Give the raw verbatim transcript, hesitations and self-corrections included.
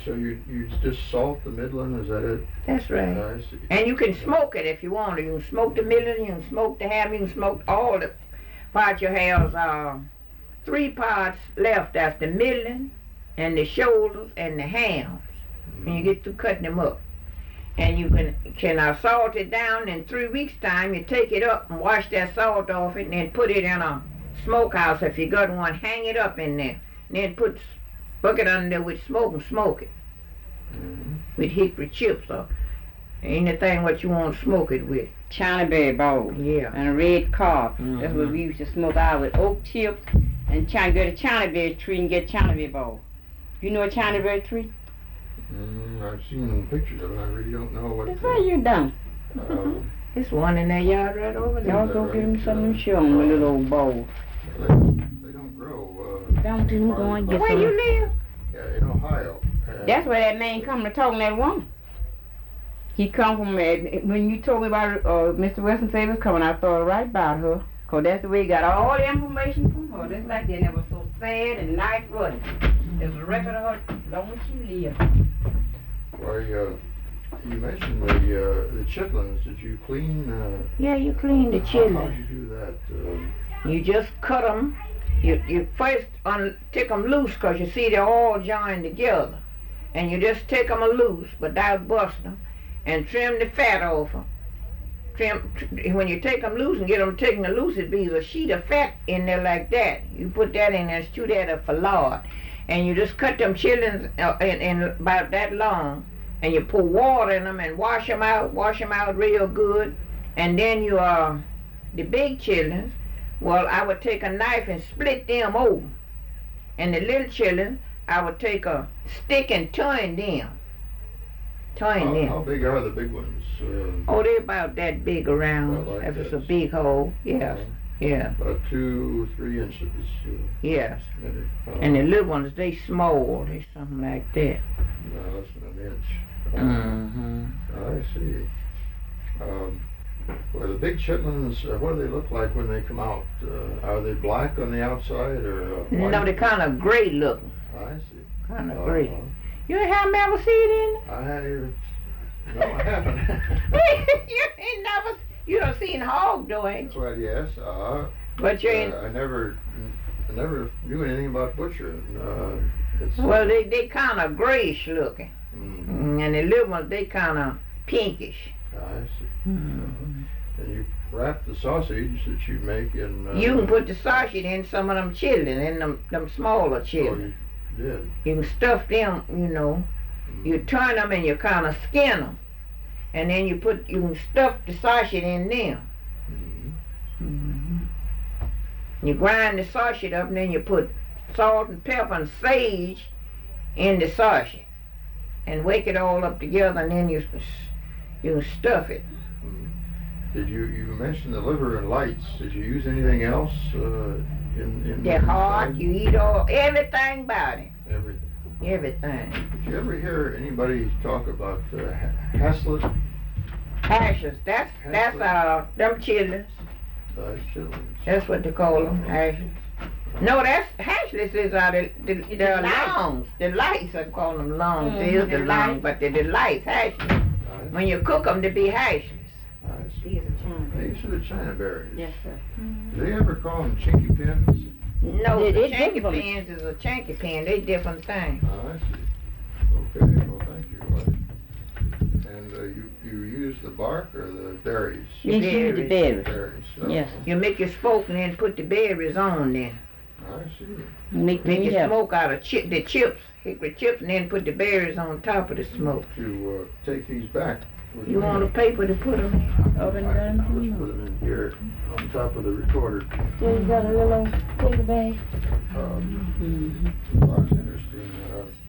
so you you just salt the middling, is that it? That's right. I see. And you can smoke it if you want to. You can smoke the middling, you can smoke the ham, you can smoke all the parts you have. Uh, three parts left. That's the middling and the shoulders and the hams. Mm-hmm. When you get through cutting them up. And you can can uh, salt it down. In three weeks' time, you take it up and wash that salt off it, and then put it in a smokehouse if you got one. Hang it up in there, and then put bucket under there with smoke and smoke it Mm-hmm. with hickory chips or anything what you want to smoke it with. China berry bowl. Yeah. And a red carb. Mm-hmm. That's what we used to smoke out with oak chips and China. Go to China berry tree and get China berry bowl. You know a China berry tree? Mm, I've seen pictures of it. I really don't know what. That's why you done. Um, There's one in that yard right over there. Y'all go get him something and show him a little old bowl. they, they don't grow. Uh, Don't do him go and get Where some. you live? yeah, in Ohio. Uh, That's where that man come to talk to that woman. He come from, uh, when you told me about uh, Mister Wilson said he was coming, I thought right about her. Cause that's the way he got all the information from her. That's like that. That was so sad and nice running. There's a record of her long as she lived. Why, uh, you mentioned the uh, the chitlins. Did you clean? Uh, Yeah, you clean the how, chili. how did you do that? Uh, You just cut them. You, you first un- take them loose because you see they're all joined together. And you just take them loose without busting them and trim the fat off them. Trim, tr- when you take them loose and get them taken loose, it be a sheet of fat in there like that. You put that in there and stew that up for lard. And you just cut them chitlins uh, in, in about that long. And you pour water in them and wash them out, wash them out real good. And then you, uh, the big chitlins, well, I would take a knife and split them open. And the little chitlins, I would take a stick and turn them. Turn how, them. how big are the big ones? Uh, Oh, they're about that big around. About like if it's a this. big hole, yes, uh, yeah, About two, three inches. Uh, yes. maybe. Uh, And the little ones, they small. They something like that. no, less than an inch. Uh, Mm-hmm. I see. Um, well, the big chitlins, uh, what do they look like when they come out? Uh, are they black on the outside or uh, white? No, they're kind of gray looking. I see. Kind of Uh, gray. You ain't have never seen it? I no, I haven't. you ain't never. You don't seen hog though, ain't you? Well, yes. Uh, But you ain't. uh, I never, I never knew anything about butchering. Uh, it's, Well, they they kind of grayish looking, mm, Mm, and the little ones they kind of pinkish. I see. Mm. And you wrap the sausage that you make in. Uh, You can put the sausage in some of them chili, in them them smaller Oh, chili. you did. You can stuff them, you know. Mm. You turn them and you kind of skin them, and then you put you can stuff the sausage in them. Mhm. Mm-hmm. You grind the sausage up, and then you put salt and pepper and sage in the sausage, and wake it all up together, and then you s- you can stuff it. Mm. Did you you mentioned the liver and lights? Did you use anything else uh, in in? They're hard. You eat all everything about it. Everything. Everything. Did you ever hear anybody talk about uh, ha- haslet? Hashes. That's that's uh them chilies. Uh, chitlins. That's what they call them. Hashes. No, that's hashless is uh the the, the, The lights. longs. The lights I call them longs. Mhm, They is the the long, lights. but they're the lights hashless. I, When you cook them, they be hashless. I see. These are China berries. These are the China berries. Yes, sir. Do they ever call them chinky pins? No, They- the they chanky different. pins is a chanky pin. They different things. Ah, I see. Okay, well, thank you. Uh, And uh, you, you use the bark or the berries? Yes, you the berries. Berries. uh, Yes. You make your smoke and then put the berries on there. I see. Make Make me your help. smoke out of chip, the chips, hickory chips, and then put the berries on top of the smoke. To uh, take these back. with You me. want a paper to put them in? Open I- them. I'll just put them in here on top of the recorder. You got a little paper bag. Um, Mm-hmm. Bartenders